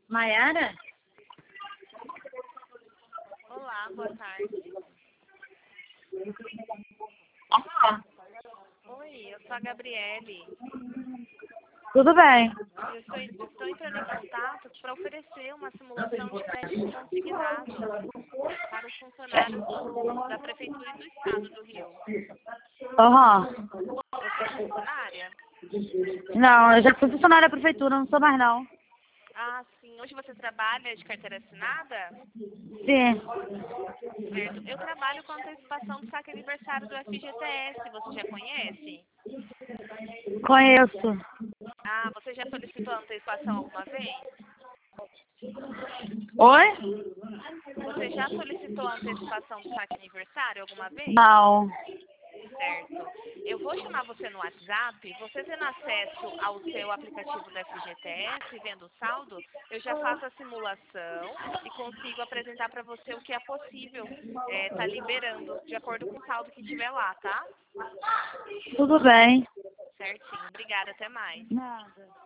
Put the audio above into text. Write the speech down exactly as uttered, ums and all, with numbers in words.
Maiara? Olá, boa tarde. Ah, Oi, eu sou a Gabriele. tudo bem. Eu estou, estou entrando em contato para oferecer uma simulação de crédito consignado para os funcionários do- da Prefeitura e do Estado do Rio. Aham. Você é funcionária? Não, eu já fui funcionária da prefeitura, não sou mais não. Ah, sim. Hoje você trabalha de carteira assinada? Sim, Certo. Eu trabalho com antecipação do saque aniversário do F G T S. Você já conhece? conheço. Ah, você já solicitou antecipação alguma vez? Oi? Você já solicitou a antecipação do saque aniversário alguma vez? Não. Certo. Eu vou chamar você no WhatsApp. Você tendo acesso ao seu aplicativo do F G T S, vendo o saldo, eu já faço a simulação e consigo apresentar para você o que é possível estar liberando, de acordo com o saldo que tiver lá, tá? Tudo bem. Certinho. Obrigada. Até mais. Nada.